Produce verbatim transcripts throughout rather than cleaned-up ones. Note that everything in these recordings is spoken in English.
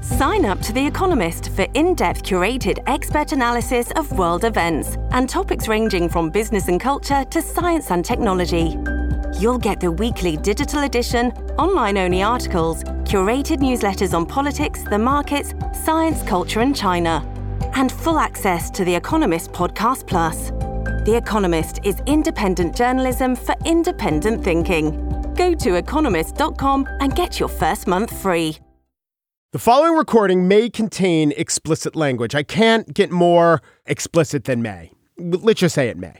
Sign up to The Economist for in-depth curated expert analysis of world events and topics ranging from business and culture to science and technology. You'll get the weekly digital edition, online-only articles, curated newsletters on politics, the markets, science, culture and China, and full access to The Economist Podcast Plus. The Economist is independent journalism for independent thinking. Go to economist dot com and get your first month free. The following recording may contain explicit language. I can't get more explicit than may. Let's just say it may.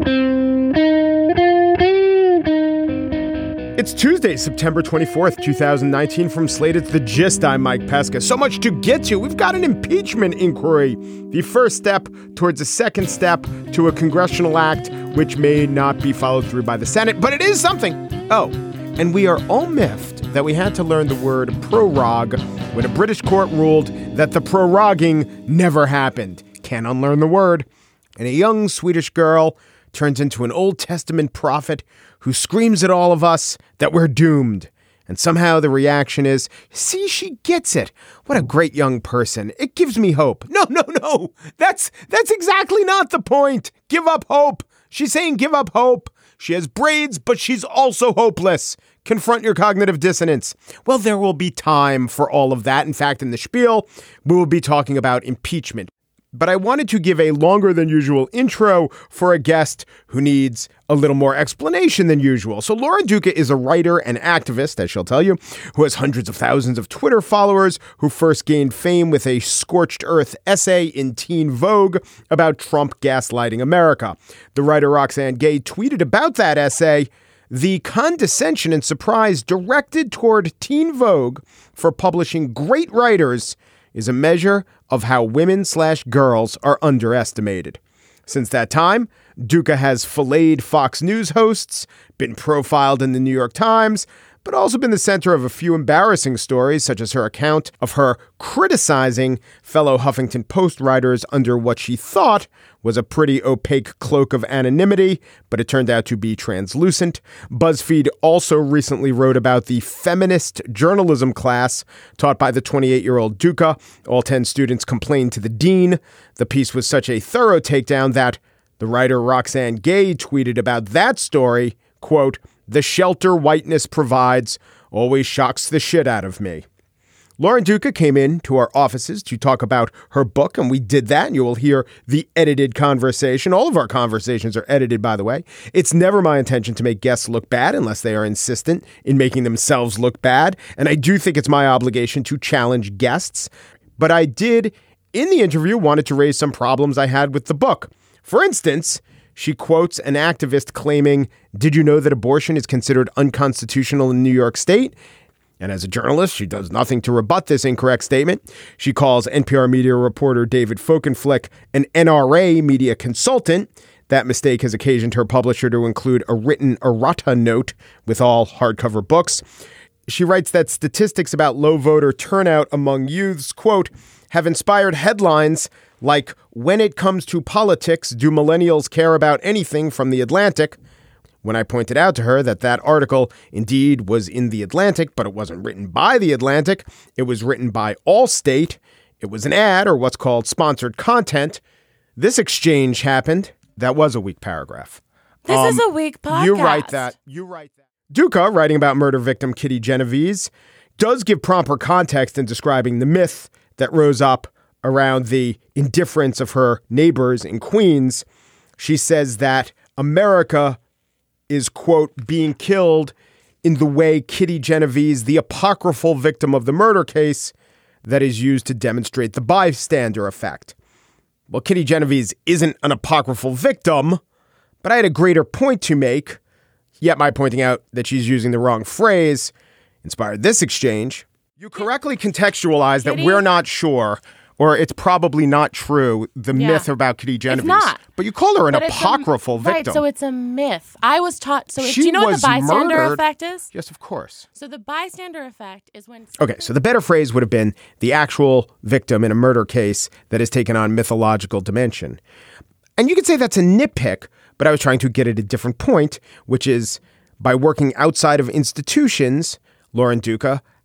It's Tuesday, September twenty-fourth, twenty nineteen. From Slate, it's The Gist. I'm Mike Pesca. So much to get to. We've got an impeachment inquiry. The first step towards a second step to a congressional act which may not be followed through by the Senate, but it is something. Oh, and we are all miffed that we had to learn the word prorogue when a British court ruled that the proroguing never happened. Can't unlearn the word. And a young Swedish girl turns into an Old Testament prophet who screams at all of us that we're doomed. And somehow the reaction is, see, she gets it. What a great young person. It gives me hope. No, no, no. That's that's exactly not the point. Give up hope. She's saying give up hope. She has braids, but she's also hopeless. Confront your cognitive dissonance. Well, there will be time for all of that. In fact, in the spiel, we will be talking about impeachment. But I wanted to give a longer than usual intro for a guest who needs a little more explanation than usual. So Lauren Duca is a writer and activist, as she'll tell you, who has hundreds of thousands of Twitter followers, who first gained fame with a scorched earth essay in Teen Vogue about Trump gaslighting America. The writer Roxane Gay tweeted about that essay, the condescension and surprise directed toward Teen Vogue for publishing great writers is a measure of how women slash girls are underestimated. Since that time, Duca has filleted Fox News hosts, been profiled in the New York Times, but also been the center of a few embarrassing stories, such as her account of her criticizing fellow Huffington Post writers under what she thought was a pretty opaque cloak of anonymity, but it turned out to be translucent. BuzzFeed also recently wrote about the feminist journalism class taught by the twenty-eight-year-old Duca. All ten students complained to the dean. The piece was such a thorough takedown that the writer Roxane Gay tweeted about that story, quote, "The shelter whiteness provides always shocks the shit out of me." Lauren Duca came in to our offices to talk about her book, and we did that. And you will hear the edited conversation. All of our conversations are edited, by the way. It's never my intention to make guests look bad unless they are insistent in making themselves look bad. And I do think it's my obligation to challenge guests. But I did, in the interview, wanted to raise some problems I had with the book. For instance, she quotes an activist claiming, "Did you know that abortion is considered unconstitutional in New York State?" And as a journalist, she does nothing to rebut this incorrect statement. She calls N P R media reporter David Folkenflik an N R A media consultant. That mistake has occasioned her publisher to include a written errata note with all hardcover books. She writes that statistics about low voter turnout among youths, quote, have inspired headlines like, "When it comes to politics, do millennials care about anything?" from The Atlantic. When I pointed out to her that that article indeed was in The Atlantic, but it wasn't written by The Atlantic, it was written by Allstate, it was an ad or what's called sponsored content. This exchange happened. That was a weak paragraph. This um, is a weak podcast. You write that. You write that. Duca, writing about murder victim Kitty Genovese, does give proper context in describing the myth that rose up around the indifference of her neighbors in Queens. She says that America is, quote, being killed in the way Kitty Genovese, the apocryphal victim of the murder case, that is used to demonstrate the bystander effect. Well, Kitty Genovese isn't an apocryphal victim, but I had a greater point to make, yet my pointing out that she's using the wrong phrase inspired this exchange. You correctly contextualize that we're not sure, or it's probably not true, the yeah. myth about Kitty Genovese. It's not. But you call her an but apocryphal a, victim. Right, so it's a myth. I was taught, so she do you know what the bystander murdered. effect is? Yes, of course. So the bystander effect is when... Okay, so the better phrase would have been the actual victim in a murder case that has taken on mythological dimension. And you could say that's a nitpick, but I was trying to get at a different point, which is by working outside of institutions, Lauren Duca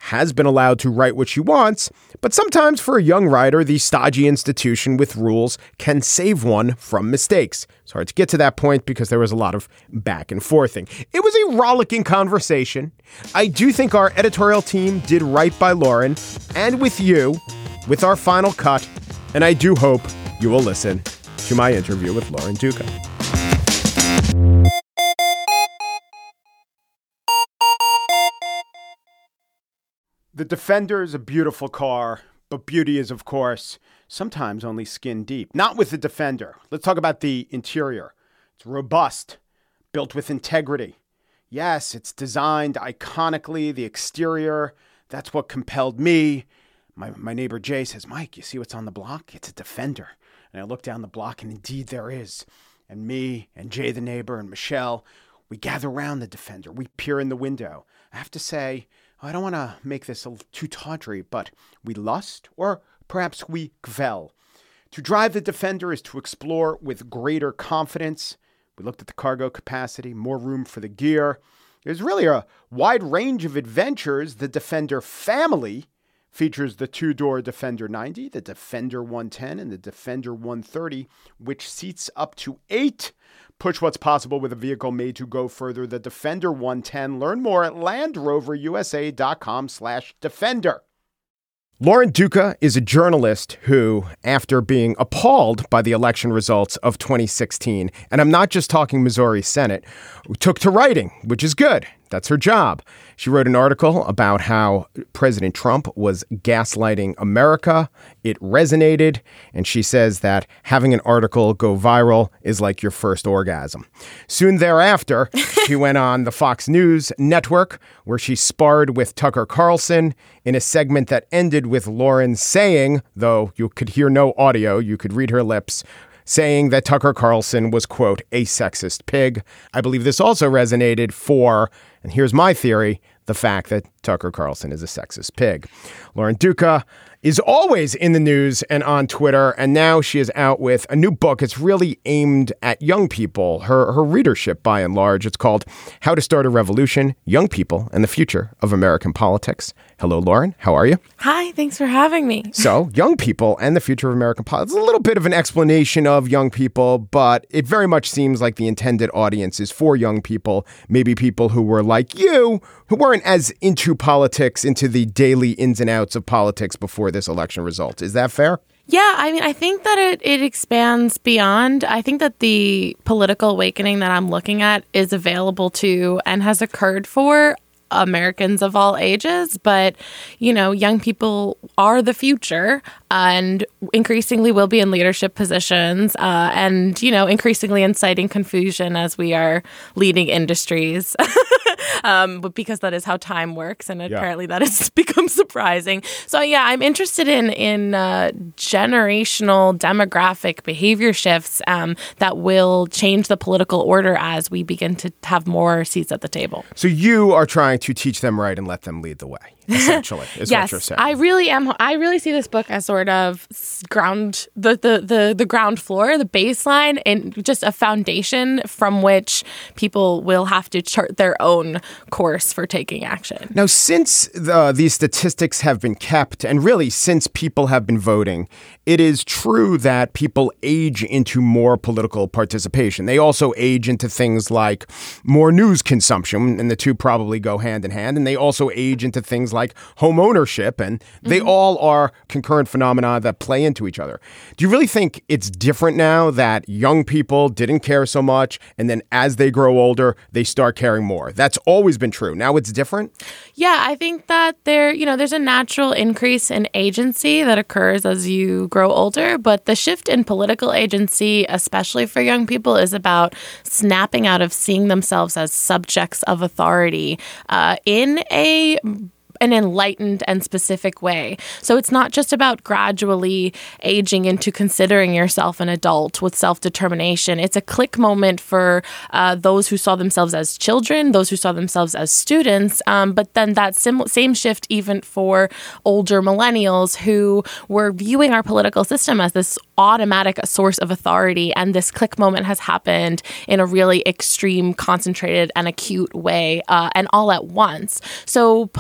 has been allowed to write what she wants, but sometimes for a young writer, the stodgy institution with rules can save one from mistakes. It's hard to get to that point because there was a lot of back and forthing. It was a rollicking conversation. I do think our editorial team did right by Lauren and with you with our final cut, and I do hope you will listen to my interview with Lauren Duca. The Defender is a beautiful car, but beauty is, of course, sometimes only skin deep. Not with the Defender. Let's talk about the interior. It's robust, built with integrity. Yes, it's designed iconically. The exterior, that's what compelled me. My, my neighbor Jay says, Mike, you see what's on the block? It's a Defender. And I look down the block, and indeed there is. And me and Jay, the neighbor, and Michelle, we gather around the Defender. We peer in the window. I have to say, I don't want to make this too tawdry, but we lust, or perhaps we gvel. To drive the Defender is to explore with greater confidence. We looked at the cargo capacity, more room for the gear. There's really a wide range of adventures. The Defender family features the two-door Defender ninety, the Defender one ten, and the Defender one thirty, which seats up to eight. Push what's possible with a vehicle made to go further. The Defender one ten. Learn more at LandRoverUSA.com slash Defender. Lauren Duca is a journalist who, after being appalled by the election results of twenty sixteen, and I'm not just talking Missouri Senate, took to writing, which is good. That's her job. She wrote an article about how President Trump was gaslighting America. It resonated. And she says that having an article go viral is like your first orgasm. Soon thereafter, she went on the Fox News network, where she sparred with Tucker Carlson in a segment that ended with Lauren saying, though you could hear no audio, you could read her lips, saying that Tucker Carlson was, quote, a sexist pig. I believe this also resonated for, and here's my theory, the fact that Tucker Carlson is a sexist pig. Lauren Duca is always in the news and on Twitter, and now she is out with a new book. It's really aimed at young people, her, her readership by and large. It's called How to Start a Revolution, Young People and the Future of American Politics. Hello, Lauren. How are you? Hi, thanks for having me. So, young people and the future of American politics. A little bit of an explanation of young people, but it very much seems like the intended audience is for young people, maybe people who were like you, who weren't as into politics, into the daily ins and outs of politics before this election result. Is that fair? Yeah, I mean, I think that it, it expands beyond. I think that the political awakening that I'm looking at is available to and has occurred for Americans of all ages. But, you know, young people are the future and increasingly will be in leadership positions uh, and, you know, increasingly inciting confusion as we are leading industries. um, but because that is how time works. And Yeah. apparently that has become surprising. So, yeah, I'm interested in in uh, generational demographic behavior shifts um, that will change the political order as we begin to have more seats at the table. So you are trying to teach them right and let them lead the way, essentially, is yes, what you're saying. I really am. I really see this book as sort of ground the, the, the, the ground floor, the baseline, and just a foundation from which people will have to chart their own course for taking action. Now, since the, these statistics have been kept, and really since people have been voting, it is true that people age into more political participation. They also age into things like more news consumption, and the two probably go hand in hand. And they also age into things like home ownership, and they mm-hmm. all are concurrent phenomena that play into each other. Do you really think it's different now that young people didn't care so much, and then as they grow older, they start caring more? That's always been true. Now it's different? Yeah, I think that there, you know, there's a natural increase in agency that occurs as you grow older, but the shift in political agency, especially for young people, is about snapping out of seeing themselves as subjects of authority uh, in a an enlightened and specific way. So it's not just about gradually aging into considering yourself an adult with self-determination. It's a click moment for uh, those who saw themselves as children, those who saw themselves as students, um, but then that sim- same shift even for older millennials who were viewing our political system as this automatic source of authority, and this click moment has happened in a really extreme, concentrated, and acute way, uh, and all at once. So political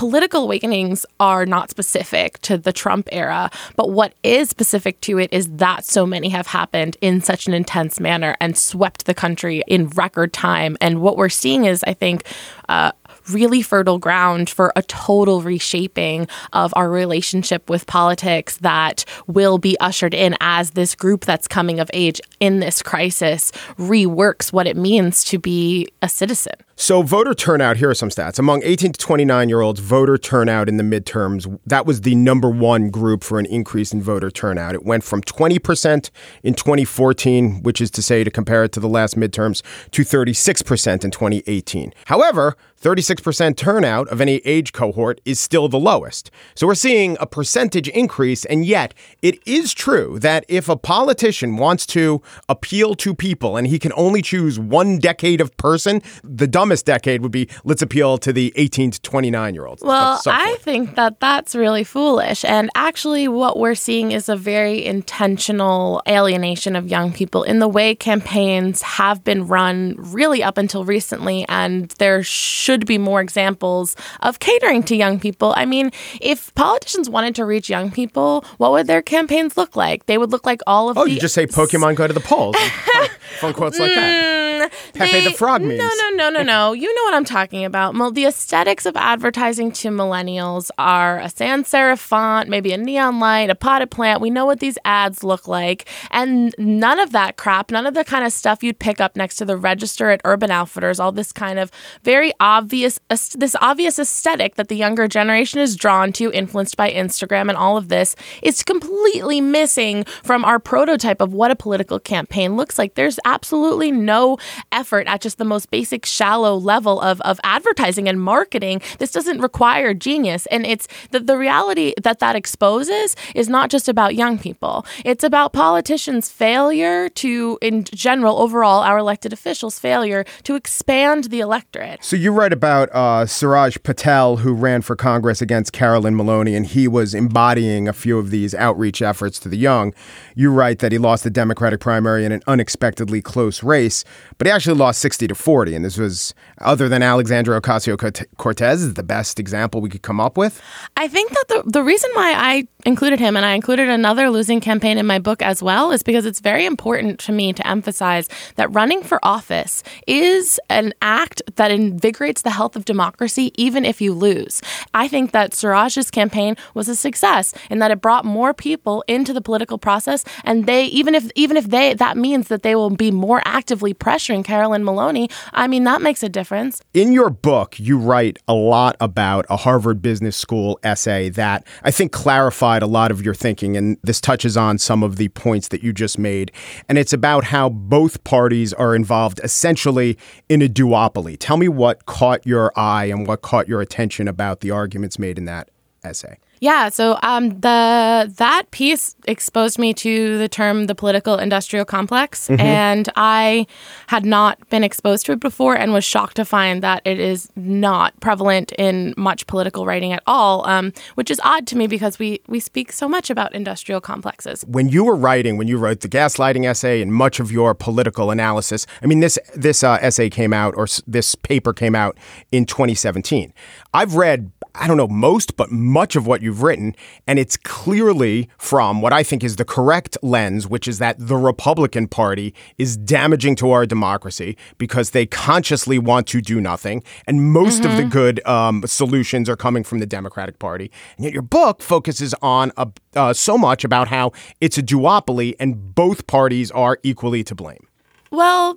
awakenings are not specific to the Trump era, but what is specific to it is that so many have happened in such an intense manner and swept the country in record time. And what we're seeing is, I think, uh, really fertile ground for a total reshaping of our relationship with politics that will be ushered in as this group that's coming of age in this crisis reworks what it means to be a citizen. So voter turnout, here are some stats. Among eighteen to twenty-nine-year-olds, voter turnout in the midterms, that was the number one group for an increase in voter turnout. It went from twenty percent in twenty fourteen, which is to say, to compare it to the last midterms, to thirty-six percent in twenty eighteen. However, thirty-six percent turnout of any age cohort is still the lowest. So we're seeing a percentage increase, and yet it is true that if a politician wants to appeal to people and he can only choose one decade of person, the dumbest decade would be, let's appeal to the eighteen to twenty-nine-year-olds. Well, so I think that that's really foolish. And actually what we're seeing is a very intentional alienation of young people in the way campaigns have been run really up until recently, and there should should be more examples of catering to young people. I mean, if politicians wanted to reach young people, what would their campaigns look like? They would look like all of oh, the... Oh, you just say Pokemon go to the polls. fun, fun quotes like that. Pepe They, the Frog memes. No, no, no, no, no. You know what I'm talking about. Well, the aesthetics of advertising to millennials are a sans serif font, maybe a neon light, a potted plant. We know what these ads look like. And none of that crap, none of the kind of stuff you'd pick up next to the register at Urban Outfitters, all this kind of very obvious, this obvious aesthetic that the younger generation is drawn to, influenced by Instagram and all of this, is completely missing from our prototype of what a political campaign looks like. There's absolutely no effort at just the most basic shallow level of, of advertising and marketing. This doesn't require genius. And it's the, the reality that that exposes is not just about young people. It's about politicians' failure to, in general, overall, our elected officials' failure to expand the electorate. So you write about uh, Suraj Patel, who ran for Congress against Carolyn Maloney, and he was embodying a few of these outreach efforts to the young. You write that he lost the Democratic primary in an unexpectedly close race, but he actually lost sixty to forty. And this was, other than Alexandria Ocasio-Cortez, is the best example we could come up with. I think that the, the reason why I included him, and I included another losing campaign in my book as well, is because it's very important to me to emphasize that running for office is an act that invigorates the health of democracy, even if you lose. I think that Suraj's campaign was a success in that it brought more people into the political process, and they, even if even if they that means that they will be more actively pressuring Carolyn Maloney, I mean, that makes a difference. In your book, you write a lot about a Harvard Business School essay that I think clarified a lot of your thinking, and this touches on some of the points that you just made. And it's about how both parties are involved essentially in a duopoly. Tell me what caught your eye and what caught your attention about the arguments made in that essay. Yeah, so um, the that piece exposed me to the term the political industrial complex, mm-hmm. and I had not been exposed to it before and was shocked to find that it is not prevalent in much political writing at all, um, which is odd to me because we, we speak so much about industrial complexes. When you were writing, when you wrote the gaslighting essay and much of your political analysis, I mean, this, this uh, essay came out, or s- this paper came out in twenty seventeen. I've read, I don't know most, but much of what you've written, and it's clearly from what I think is the correct lens, which is that the Republican Party is damaging to our democracy because they consciously want to do nothing, and most mm-hmm. of the good um, solutions are coming from the Democratic Party. And yet your book focuses on uh, uh, so much about how it's a duopoly and both parties are equally to blame. Well,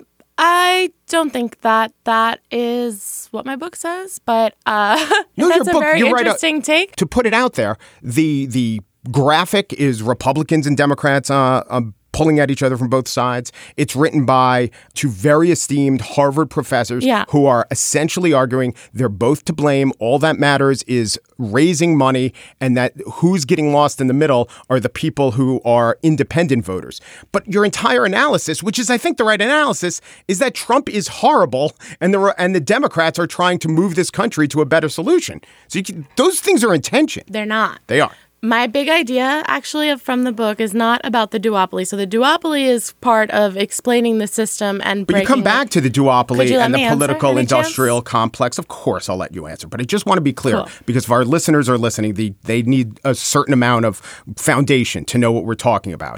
I don't think that that is what my book says, but uh, no, that's a book, very interesting right, uh, take. To put it out there, the the graphic is Republicans and Democrats uh, uh, pulling at each other from both sides. It's written by two very esteemed Harvard professors yeah. who are essentially arguing they're both to blame. All that matters is raising money, and that who's getting lost in the middle are the people who are independent voters. But your entire analysis, which is, I think, the right analysis, is that Trump is horrible and the and the Democrats are trying to move this country to a better solution. So you can, those things are in tension. They're not. They are. My big idea, actually, from the book is not about the duopoly. So the duopoly is part of explaining the system and But you come back it. to the duopoly and the political industrial chance? complex. Of course, I'll let you answer. But I just want to be clear, Cool. because if our listeners are listening, they, they need a certain amount of foundation to know what we're talking about.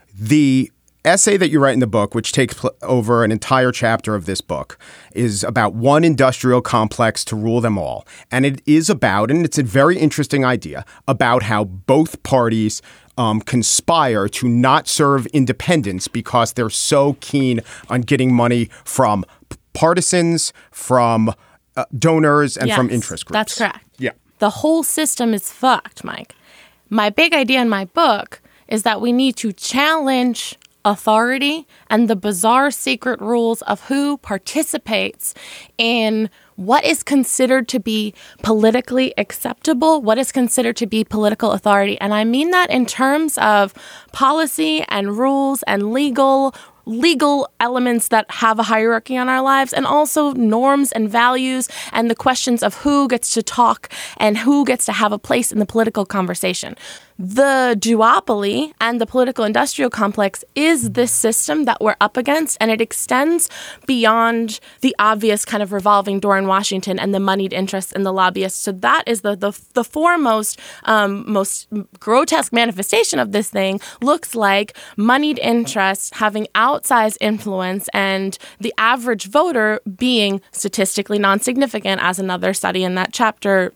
The essay that you write in the book, which takes pl- over an entire chapter of this book, is about one industrial complex to rule them all. And it is about, and it's a very interesting idea, about how both parties um, conspire to not serve independents because they're so keen on getting money from p- partisans, from uh, donors, and yes, from interest groups. That's correct. Yeah. The whole system is fucked, Mike. My big idea in my book is that we need to challenge authority and the bizarre secret rules of who participates in what is considered to be politically acceptable, what is considered to be political authority. And I mean that in terms of policy and rules and legal legal elements that have a hierarchy on our lives, and also norms and values and the questions of who gets to talk and who gets to have a place in the political conversation. The duopoly and the political industrial complex is this system that we're up against, and it extends beyond the obvious kind of revolving door in Washington and the moneyed interests and the lobbyists. So that is the the, the foremost, um, most grotesque manifestation of this thing looks like moneyed interests having outsized influence and the average voter being statistically non-significant, as another study in that chapter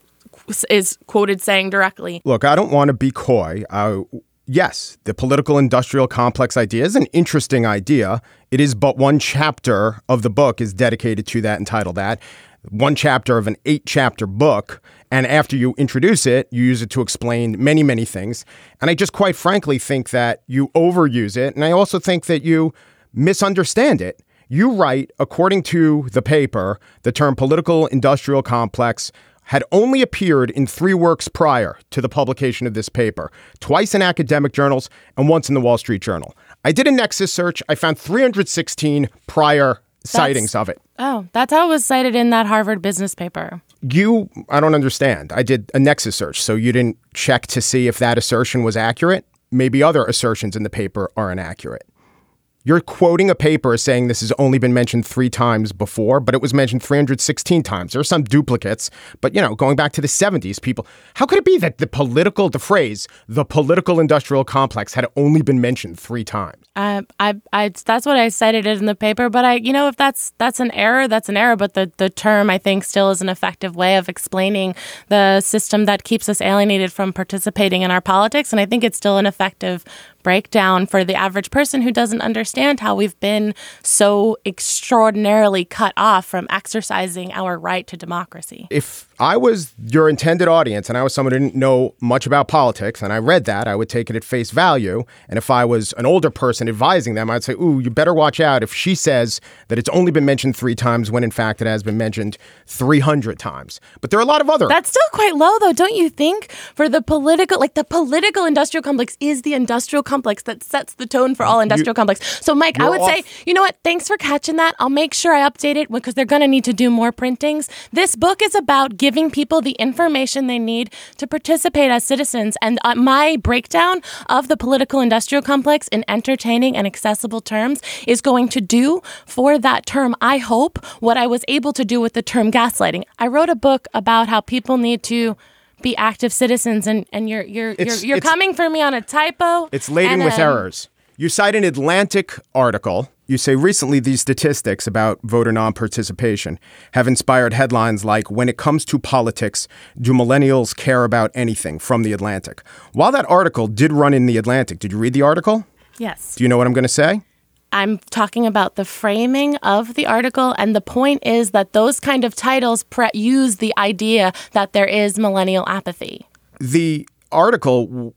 is quoted saying directly. Look, I don't want to be coy. Uh, yes, the political industrial complex idea is an interesting idea. It is but one chapter of the book is dedicated to that, entitled that. One chapter of an eight chapter book. And after you introduce it, you use it to explain many, many things. And I just quite frankly think that you overuse it. And I also think that you misunderstand it. You write, according to the paper, the term political industrial complex had only appeared in three works prior to the publication of this paper, twice in academic journals and once in the Wall Street Journal. I did a Nexus search. I found three hundred sixteen prior that's, sightings of it. Oh, that's how it was cited in that Harvard business paper. You, I don't understand. I did a Nexus search, so you didn't check to see if that assertion was accurate? Maybe other assertions in the paper are inaccurate. You're quoting a paper saying this has only been mentioned three times before, but it was mentioned three hundred sixteen times. There are some duplicates, but, you know, going back to the seventies, people, how could it be that the political, the phrase, the political industrial complex had only been mentioned three times? Uh, I, I, that's what I cited it in the paper, but I, you know, if that's that's an error, that's an error. But the, the term, I think, still is an effective way of explaining the system that keeps us alienated from participating in our politics. And I think it's still an effective breakdown for the average person who doesn't understand how we've been so extraordinarily cut off from exercising our right to democracy. If I was your intended audience and I was someone who didn't know much about politics and I read that, I would take it at face value. And if I was an older person advising them, I'd say, ooh, you better watch out if she says that it's only been mentioned three times when in fact it has been mentioned three hundred times. But there are a lot of other. That's still quite low, though, don't you think? For the political, like the political industrial complex is the industrial complex that sets the tone for all industrial you, complex. So, Mike, I would off. say, you know what? Thanks for catching that. I'll make sure I update it because they're going to need to do more printings. This book is about giving people the information they need to participate as citizens. And uh, my breakdown of the political industrial complex in entertaining and accessible terms is going to do for that term, I hope, what I was able to do with the term gaslighting. I wrote a book about how people need to be active citizens, and, and you're you're it's, you're, you're coming for me on a typo. It's laden with a, errors. You cite an Atlantic article. You say recently these statistics about voter non-participation have inspired headlines like, when it comes to politics, do millennials care about anything, from the Atlantic. While that article did run in the Atlantic, did you read the article? Yes. Do you know what I'm going to say? I'm talking about the framing of the article, and the point is that those kind of titles pre- use the idea that there is millennial apathy. The article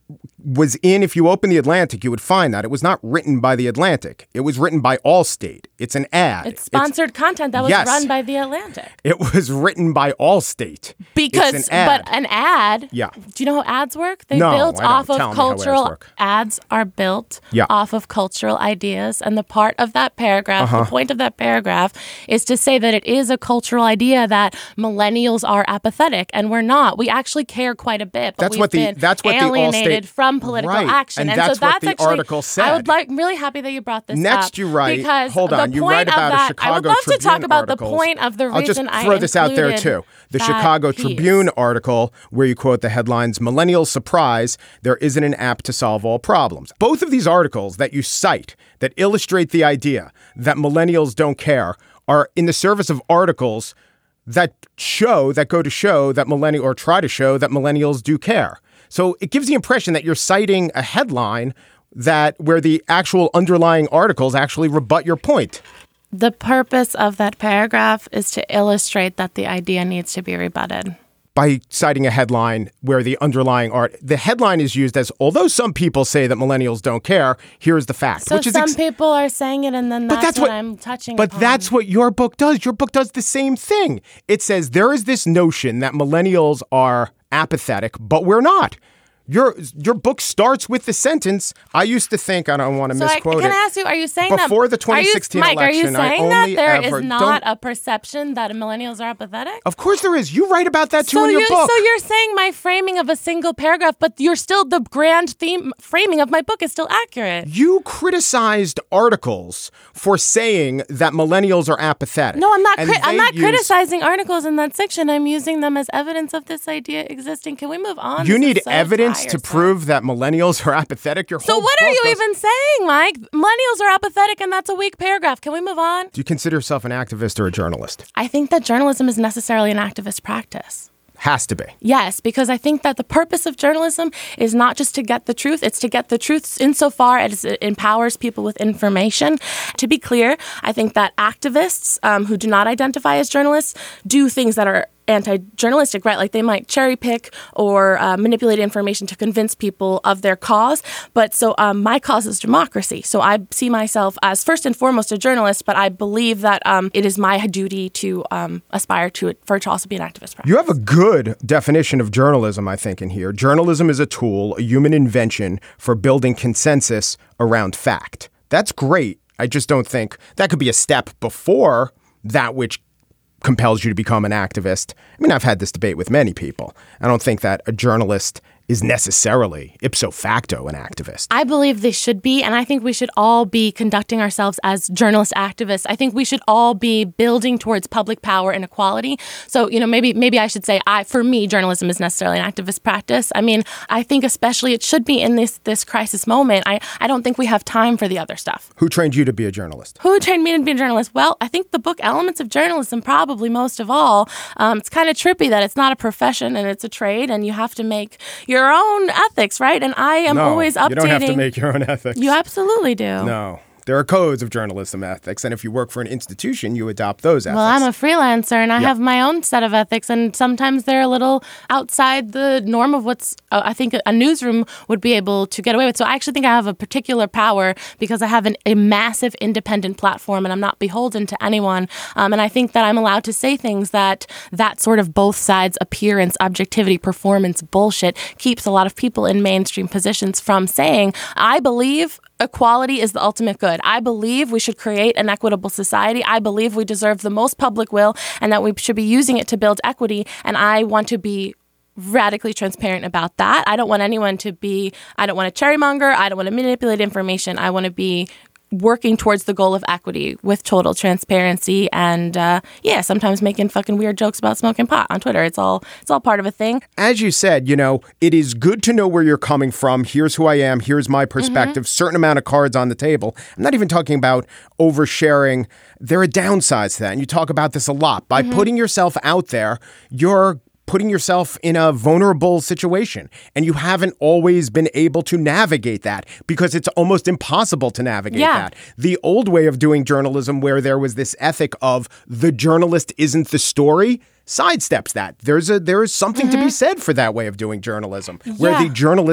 was in, if you open The Atlantic, you would find that. It was not written by The Atlantic. It was written by Allstate. It's an ad. It's sponsored it's, content that was yes, run by The Atlantic. It was written by Allstate. Because, it's an ad. but an ad, yeah. do you know how ads work? They no, built I don't. off Tell of cultural, ads, ads are built yeah. off of cultural ideas. And the part of that paragraph, uh-huh. the point of that paragraph is to say that it is a cultural idea that millennials are apathetic, and we're not. We actually care quite a bit, but that's we've what the, been that's what alienated the Allstate, from political right. action. And, and that's so that's what the actually, article said. I would like, I'm really happy that you brought this Next, up. Next, you write, because hold on, you write about that, a Chicago I would love Tribune to talk about articles. the point of the reason I'll just I throw this out there, too. The Chicago piece. Tribune article, where you quote the headlines, "Millennials surprise, there isn't an app to solve all problems." Both of these articles that you cite that illustrate the idea that millennials don't care are in the service of articles that show, that go to show that millennial or try to show that millennials do care. So it gives the impression that you're citing a headline that where the actual underlying articles actually rebut your point. The purpose of that paragraph is to illustrate that the idea needs to be rebutted. By citing a headline where the underlying art, the headline is used as, although some people say that millennials don't care, here's the fact. So which is some ex- people are saying it, and then that's, that's what, what I'm touching But upon. that's what your book does. Your book does the same thing. It says there is this notion that millennials are apathetic, but we're not. Your your book starts with the sentence, I used to think, I don't want to so misquote I, can it. I ask you, are you saying Before that... Before the twenty sixteen are you, Mike, election, are you saying I only that there ever, is not don't, a perception that millennials are apathetic? Of course there is. You write about that too so in your you, book. So you're saying my framing of a single paragraph, but you're still, the grand theme framing of my book is still accurate. You criticized articles for saying that millennials are apathetic. No, I'm not. Cri- I'm not use, criticizing articles in that section. I'm using them as evidence of this idea existing. Can we move on? You this need so evidence tiresome. to prove that millennials are apathetic. Your whole so what are you goes, even saying, Mike? Millennials are apathetic, and that's a weak paragraph. Can we move on? Do you consider yourself an activist or a journalist? I think that journalism is necessarily an activist practice. Has to be. Yes, because I think that the purpose of journalism is not just to get the truth, it's to get the truth insofar as it empowers people with information. To be clear, I think that activists um, who do not identify as journalists do things that are anti-journalistic, right? Like they might cherry pick or uh, manipulate information to convince people of their cause. But so um, my cause is democracy. So I see myself as first and foremost a journalist, but I believe that um, it is my duty to um, aspire to it, for it to also be an activist practice. You have a good definition of journalism, I think, in here. Journalism is a tool, a human invention for building consensus around fact. That's great. I just don't think that could be a step before that which compels you to become an activist. I mean, I've had this debate with many people. I don't think that a journalist is necessarily ipso facto an activist. I believe they should be, and I think we should all be conducting ourselves as journalist activists. I think we should all be building towards public power and equality. So, you know, maybe maybe I should say, I for me, journalism is necessarily an activist practice. I mean, I think especially it should be in this this crisis moment. I, I don't think we have time for the other stuff. Who trained you to be a journalist? Who trained me to be a journalist? Well, I think the book Elements of Journalism, probably most of all. Um, it's kind of trippy that it's not a profession and it's a trade, and you have to make your your own ethics, right? And I am no, always updating. You don't have to make your own ethics. You absolutely do. No. There are codes of journalism ethics, and if you work for an institution, you adopt those ethics. Well, I'm a freelancer, and I yeah. have my own set of ethics, and sometimes they're a little outside the norm of what's, uh, I think, a newsroom would be able to get away with. So I actually think I have a particular power because I have an, a massive independent platform, and I'm not beholden to anyone. Um, and I think that I'm allowed to say things that that sort of both sides appearance, objectivity, performance bullshit keeps a lot of people in mainstream positions from saying, I believe equality is the ultimate good. I believe we should create an equitable society. I believe we deserve the most public will and that we should be using it to build equity. And I want to be radically transparent about that. I don't want anyone to be, I don't want to cherrymonger. I don't want to manipulate information. I want to be working towards the goal of equity with total transparency and uh, yeah, sometimes making fucking weird jokes about smoking pot on Twitter. It's all it's all part of a thing. As you said, you know, it is good to know where you're coming from. Here's who I am. Here's my perspective. Mm-hmm. Certain amount of cards on the table. I'm not even talking about oversharing. There are downsides to that, and you talk about this a lot. By mm-hmm. putting yourself out there, you're putting yourself in a vulnerable situation, and you haven't always been able to navigate that because it's almost impossible to navigate yeah. that. The old way of doing journalism, where there was this ethic of the journalist isn't the story, sidesteps that. There's a there is something mm-hmm. to be said for that way of doing journalism, where yeah. the journalist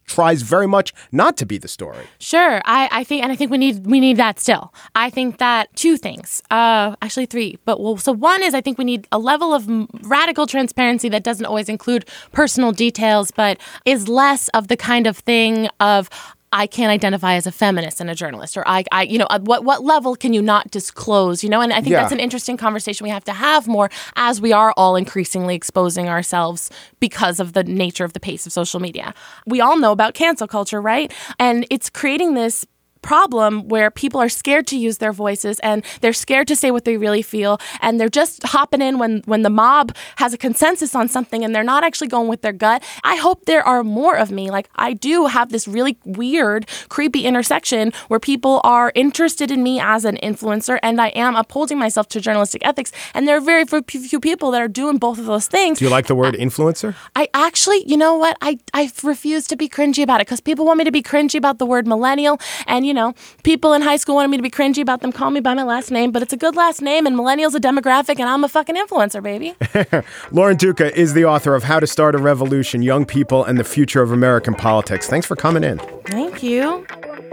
tries very much not to be the story. Sure. I, I think, and I think we need we need that still. I think that two things, uh, actually three. But well, so one is I think we need a level of radical transparency that doesn't always include personal details, but is less of the kind of thing of, I can't identify as a feminist and a journalist, or I, I, you know, what what level can you not disclose, you know? And I think yeah. that's an interesting conversation we have to have more as we are all increasingly exposing ourselves because of the nature of the pace of social media. We all know about cancel culture, right? And it's creating this problem where people are scared to use their voices and they're scared to say what they really feel, and they're just hopping in when when the mob has a consensus on something and they're not actually going with their gut. I hope there are more of me. Like, I do have this really weird, creepy intersection where people are interested in me as an influencer, and I am upholding myself to journalistic ethics, and there are very few people that are doing both of those things. Do you like the word influencer? I actually, you know what? I, I refuse to be cringy about it because people want me to be cringy about the word millennial, and you know, people in high school wanted me to be cringy about them calling me by my last name, but it's a good last name, and millennials a demographic, and I'm a fucking influencer, baby. Lauren Duca is the author of How to Start a Revolution, Young People and the Future of American Politics. Thanks for coming in. Thank you.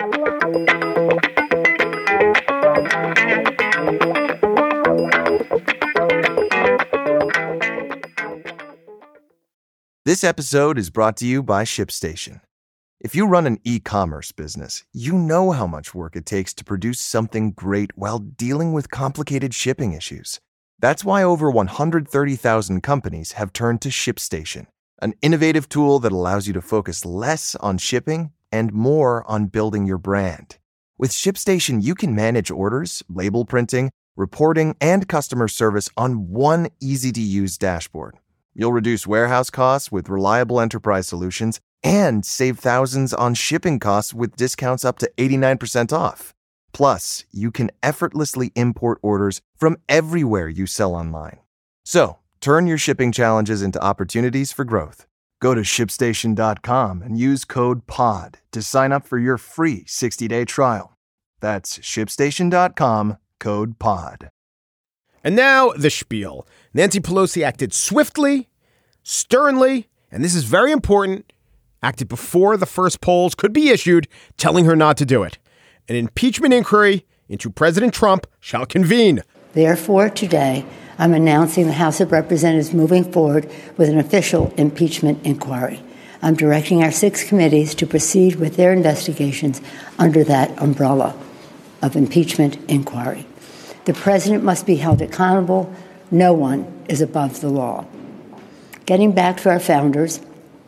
This episode is brought to you by ShipStation. If you run an e-commerce business, you know how much work it takes to produce something great while dealing with complicated shipping issues. That's why over one hundred thirty thousand companies have turned to ShipStation, an innovative tool that allows you to focus less on shipping and more on building your brand. With ShipStation, you can manage orders, label printing, reporting, and customer service on one easy-to-use dashboard. You'll reduce warehouse costs with reliable enterprise solutions and save thousands on shipping costs with discounts up to eighty-nine percent off. Plus, you can effortlessly import orders from everywhere you sell online. So, turn your shipping challenges into opportunities for growth. Go to ship station dot com and use code P O D to sign up for your free sixty-day trial. That's ship station dot com, code P O D. And now, the spiel. Nancy Pelosi acted swiftly, sternly, and this is very important, acted before the first polls could be issued, telling her not to do it. An impeachment inquiry into President Trump shall convene. Therefore, today, I'm announcing the House of Representatives moving forward with an official impeachment inquiry. I'm directing our six committees to proceed with their investigations under that umbrella of impeachment inquiry. The president must be held accountable. No one is above the law. Getting back to our founders,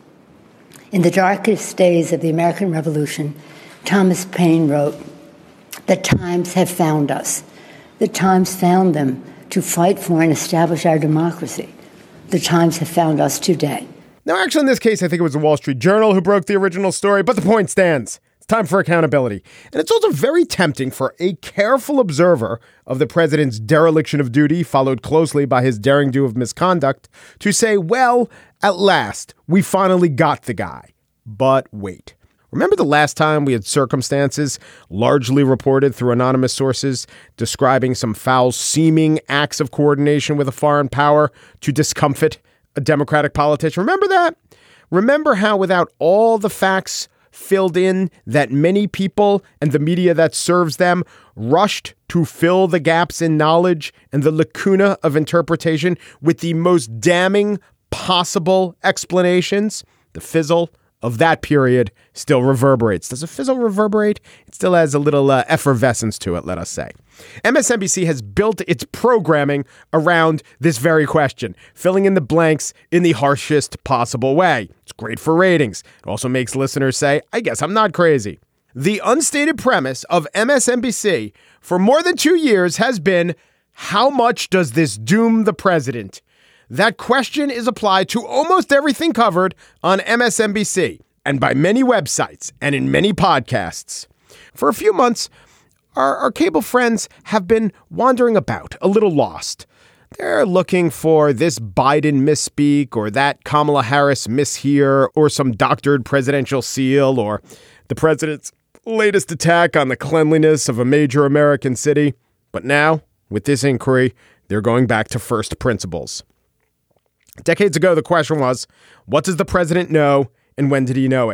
in the darkest days of the American Revolution, Thomas Paine wrote, "The times have found us. The times found them to fight for and establish our democracy. The times have found us today." Now, actually, in this case, I think it was the Wall Street Journal who broke the original story, but the point stands. It's time for accountability. And it's also very tempting for a careful observer of the president's dereliction of duty, followed closely by his daring do of misconduct, to say, well, at last, we finally got the guy. But wait. Remember the last time we had circumstances, largely reported through anonymous sources, describing some foul-seeming acts of coordination with a foreign power to discomfit a Democratic politician? Remember that? Remember how without all the facts filled in that many people and the media that serves them rushed to fill the gaps in knowledge and the lacuna of interpretation with the most damning possible explanations? The fizzle of that period still reverberates. Does a fizzle reverberate? It still has a little uh, effervescence to it, let us say. M S N B C has built its programming around this very question, filling in the blanks in the harshest possible way. It's great for ratings. It also makes listeners say, I guess I'm not crazy. The unstated premise of M S N B C for more than two years has been, how much does this doom the president? That question is applied to almost everything covered on M S N B C and by many websites and in many podcasts. For a few months, our, our cable friends have been wandering about, a little lost. They're looking for this Biden misspeak or that Kamala Harris mishear or some doctored presidential seal or the president's latest attack on the cleanliness of a major American city. But now, with this inquiry, they're going back to first principles. Decades ago, the question was, what does the president know and when did he know it?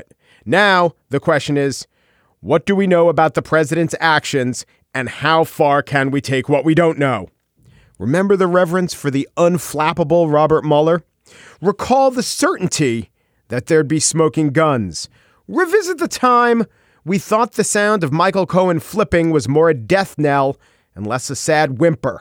Now, the question is, what do we know about the president's actions, and how far can we take what we don't know? Remember the reverence for the unflappable Robert Mueller? Recall the certainty that there'd be smoking guns. Revisit the time we thought the sound of Michael Cohen flipping was more a death knell and less a sad whimper.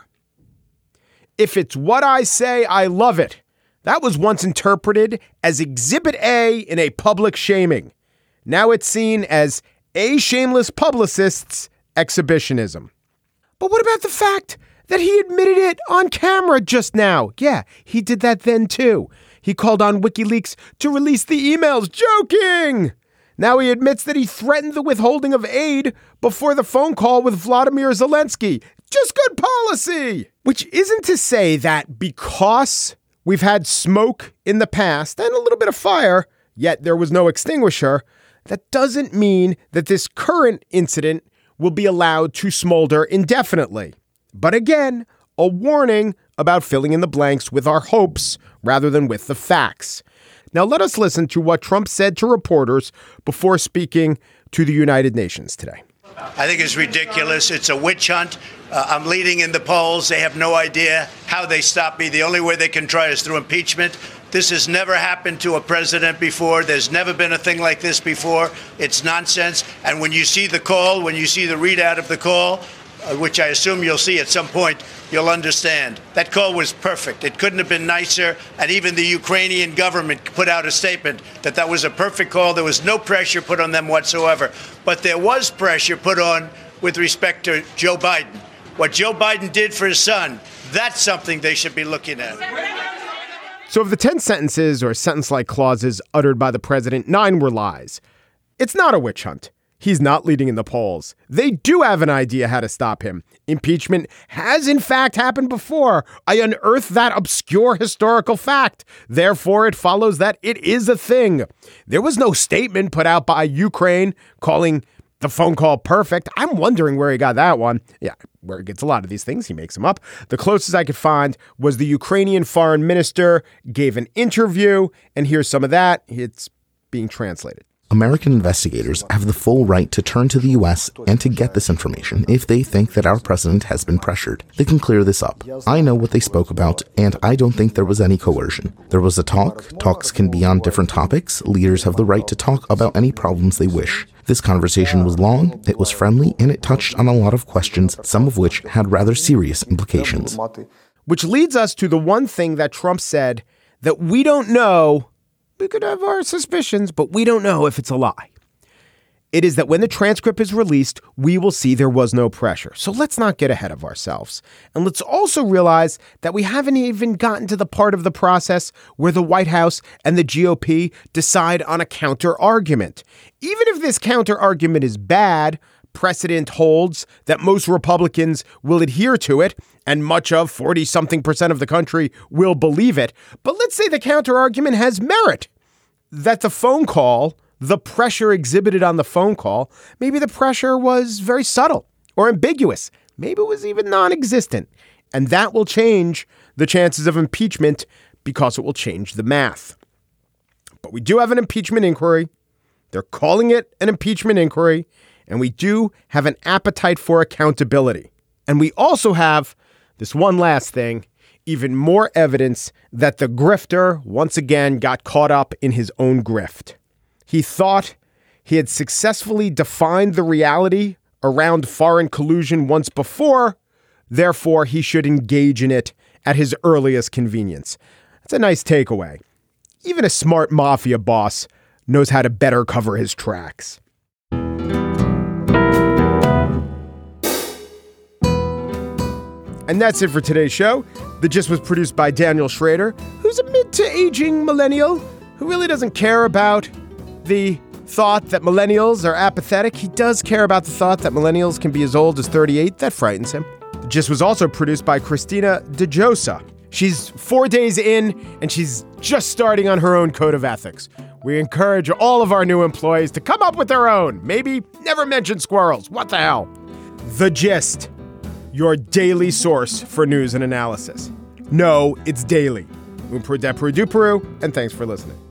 If it's what I say, I love it. That was once interpreted as Exhibit A in a public shaming. Now it's seen as a shameless publicist's exhibitionism. But what about the fact that he admitted it on camera just now? Yeah, he did that then too. He called on WikiLeaks to release the emails, joking. Now he admits that he threatened the withholding of aid before the phone call with Vladimir Zelensky. Just good policy. Which isn't to say that because we've had smoke in the past and a little bit of fire, yet there was no extinguisher, that doesn't mean that this current incident will be allowed to smolder indefinitely. But again, a warning about filling in the blanks with our hopes rather than with the facts. Now let us listen to what Trump said to reporters before speaking to the United Nations today. I think it's ridiculous. It's a witch hunt. Uh, I'm leading in the polls. They have no idea how they stop me. The only way they can try is through impeachment. This has never happened to a president before. There's never been a thing like this before. It's nonsense. And when you see the call, when you see the readout of the call, uh, which I assume you'll see at some point, you'll understand. That call was perfect. It couldn't have been nicer. And even the Ukrainian government put out a statement that that was a perfect call. There was no pressure put on them whatsoever. But there was pressure put on with respect to Joe Biden. What Joe Biden did for his son, that's something they should be looking at. So of the ten sentences or sentence-like clauses uttered by the president, nine were lies. It's not a witch hunt. He's not leading in the polls. They do have an idea how to stop him. Impeachment has, in fact, happened before. I unearthed that obscure historical fact. Therefore, it follows that it is a thing. There was no statement put out by Ukraine calling the phone call perfect. I'm wondering where he got that one. Yeah, where he gets a lot of these things. He makes them up. The closest I could find was the Ukrainian foreign minister gave an interview. And here's some of that. It's being translated. American investigators have the full right to turn to the U S and to get this information if they think that our president has been pressured. They can clear this up. I know what they spoke about, and I don't think there was any coercion. There was a talk. Talks can be on different topics. Leaders have the right to talk about any problems they wish. This conversation was long, it was friendly, and it touched on a lot of questions, some of which had rather serious implications. Which leads us to the one thing that Trump said that we don't know. We could have our suspicions, but we don't know if it's a lie. It is that when the transcript is released, we will see there was no pressure. So let's not get ahead of ourselves. And let's also realize that we haven't even gotten to the part of the process where the White House and the G O P decide on a counter argument. Even if this counter argument is bad, precedent holds that most Republicans will adhere to it, and much of forty-something percent of the country will believe it. But let's say the counter argument has merit, that the phone call, the pressure exhibited on the phone call, maybe the pressure was very subtle or ambiguous. Maybe it was even non-existent. And that will change the chances of impeachment because it will change the math. But we do have an impeachment inquiry. They're calling it an impeachment inquiry. And we do have an appetite for accountability. And we also have this one last thing, even more evidence that the grifter once again got caught up in his own grift. He thought he had successfully defined the reality around foreign collusion once before. Therefore, he should engage in it at his earliest convenience. That's a nice takeaway. Even a smart mafia boss knows how to better cover his tracks. And that's it for today's show. The Gist was produced by Daniel Schrader, who's a mid to aging millennial who really doesn't care about the thought that millennials are apathetic. He does care about the thought that millennials can be as old as thirty-eight. That frightens him. The Gist was also produced by Christina DeJosa. She's four days in, and she's just starting on her own code of ethics. We encourage all of our new employees to come up with their own. Maybe never mention squirrels. What the hell? The Gist, your daily source for news and analysis. No, it's daily. Umperu Depuru Duperu, and thanks for listening.